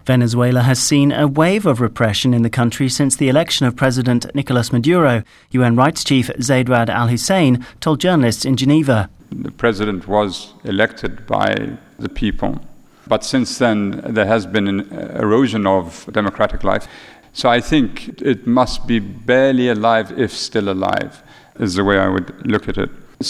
Venezuela has seen a wave of repression in the country since the election of President Nicolas Maduro. UN rights chief Zeid Ra'ad al-Hussein told journalists in Geneva. The president was elected by the people, but since then there has been an erosion of democratic life. So I think it must be barely alive, if still alive, is the way I would look at it.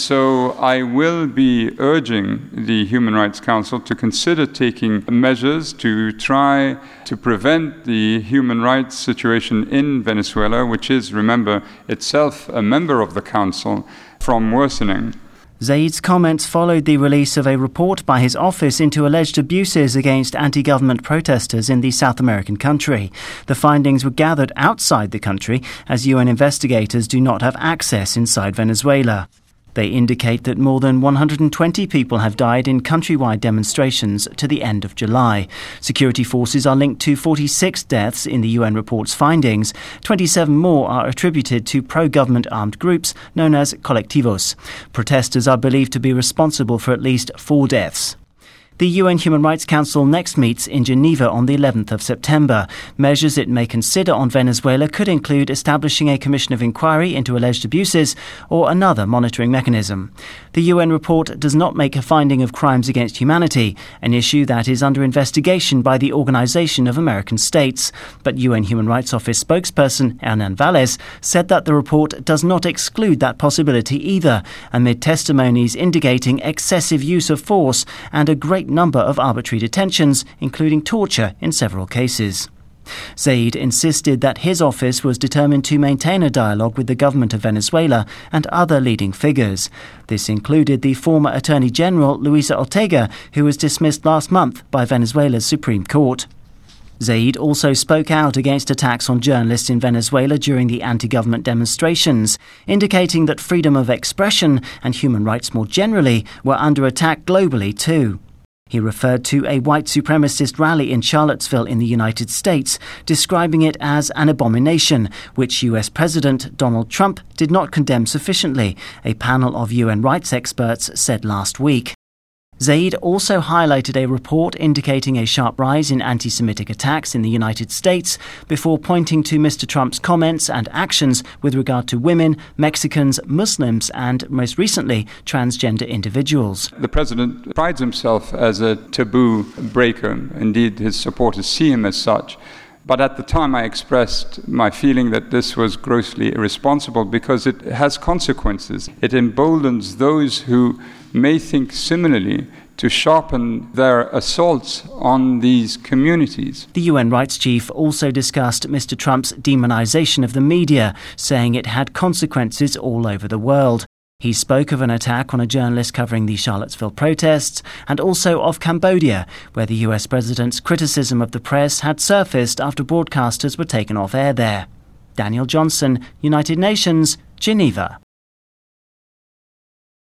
So I will be urging the Human Rights Council to consider taking measures to try to prevent the human rights situation in Venezuela, which is, remember, itself a member of the Council, from worsening. Zeid's comments followed the release of a report by his office into alleged abuses against anti-government protesters in the South American country. The findings were gathered outside the country, as UN investigators do not have access inside Venezuela. They indicate that more than 120 people have died in countrywide demonstrations to the end of July. Security forces are linked to 46 deaths in the UN report's findings. 27 more are attributed to pro-government armed groups known as colectivos. Protesters are believed to be responsible for at least 4 deaths. The UN Human Rights Council next meets in Geneva on the 11th of September. Measures it may consider on Venezuela could include establishing a commission of inquiry into alleged abuses or another monitoring mechanism. The UN report does not make a finding of crimes against humanity, an issue that is under investigation by the Organization of American States. But UN Human Rights Office spokesperson Hernan Valles said that the report does not exclude that possibility either, amid testimonies indicating excessive use of force and a great number of arbitrary detentions, including torture in several cases. Zeid insisted that his office was determined to maintain a dialogue with the government of Venezuela and other leading figures. This included the former Attorney General Luisa Ortega, who was dismissed last month by Venezuela's Supreme Court. Zeid also spoke out against attacks on journalists in Venezuela during the anti-government demonstrations, indicating that freedom of expression and human rights more generally were under attack globally too. He referred to a white supremacist rally in Charlottesville in the United States, describing it as an abomination, which US President Donald Trump did not condemn sufficiently, a panel of UN rights experts said last week. Zeid also highlighted a report indicating a sharp rise in anti-Semitic attacks in the United States before pointing to Mr. Trump's comments and actions with regard to women, Mexicans, Muslims and, most recently, transgender individuals. The president prides himself as a taboo breaker. Indeed, his supporters see him as such. But at the time I expressed my feeling that this was grossly irresponsible because it has consequences. It emboldens those who may think similarly to sharpen their assaults on these communities. The UN rights chief also discussed Mr. Trump's demonization of the media, saying it had consequences all over the world. He spoke of an attack on a journalist covering the Charlottesville protests and also of Cambodia, where the US president's criticism of the press had surfaced after broadcasters were taken off air there. Daniel Johnson, United Nations, Geneva.